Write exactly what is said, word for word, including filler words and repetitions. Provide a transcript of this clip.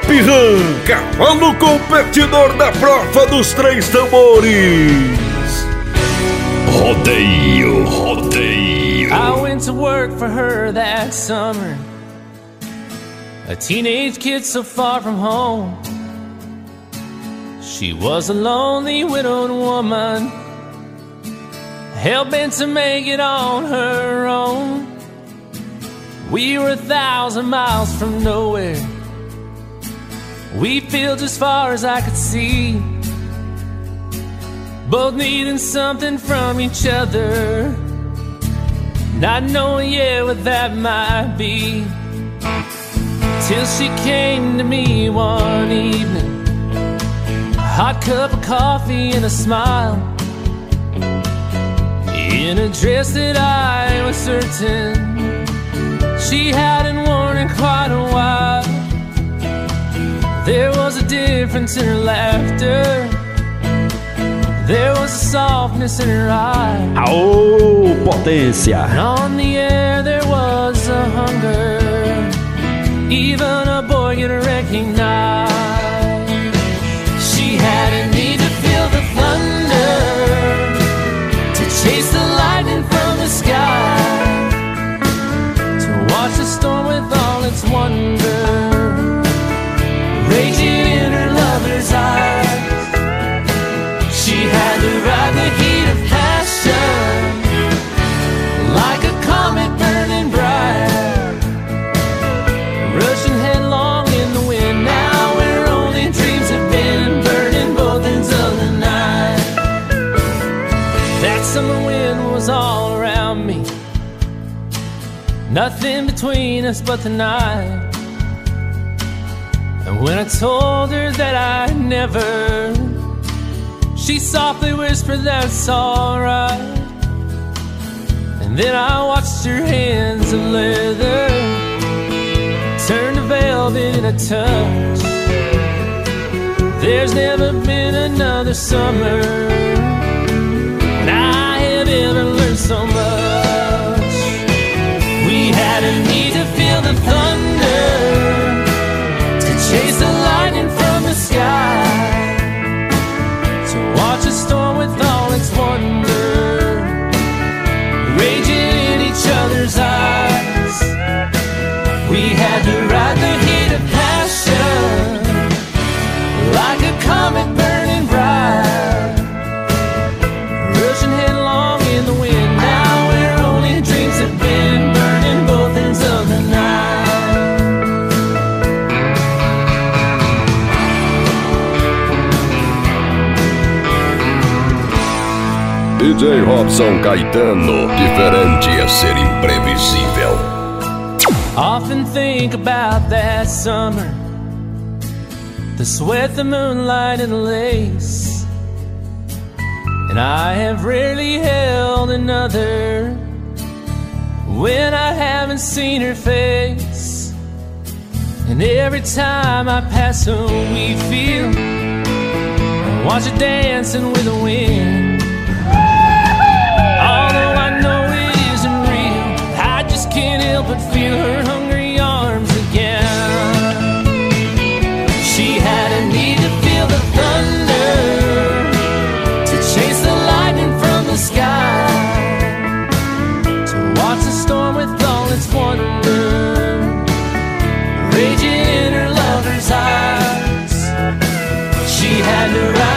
Pirran, cavalo competidor da prova dos três tambores. Rodeio, rodeio. I went to work for her that summer, a teenage kid so far from home. She was a lonely widowed woman, hell-bent to make it on her own. We were a thousand miles from nowhere, we filled as far as I could see, both needing something from each other, not knowing yet what that might be. Till she came to me one evening, a hot cup of coffee and a smile, in a dress that I was certain she hadn't worn in quite a while. There was a difference in her laughter, there was a softness in her eyes. Aô, potência! And on the air there was a hunger even a boy could recognize. She had a need to feel the thunder, to chase the lightning from the sky, to watch the storm with all its wonder raging in her lover's eyes. She had to ride the heat of passion like a comet burning bright, rushing headlong in the wind. Now where only dreams have been, burning both ends of the night. That summer wind was all around me, nothing between us but the night. And when I told her that I never, she softly whispered, that's alright. And then I watched her hands of leather turn to velvet in a touch. There's never been another summer when I have ever learned so much. We had a need to feel the thunder, to chase the lightning from the sky, to watch a storm with all its wonder raging in each other's eyes. We had to ride the heat of passion like a comet burning bright, rushing headlong in the wind. Now where only dreams have been, burning both ends of the night. D J Robson Caetano, diferente é ser imprevisível. Often think about that summer, the sweat, the moonlight, and the lace. And I have rarely held another when I haven't seen her face. And every time I pass a wheat field, I watch her dancing with the wind. Although I know it isn't real, I just can't help but feel her hungry arms again. She had a need to feel the thunder, to chase the lightning from the sky, to watch the storm with all its wonder raging in her lover's eyes. She had to ride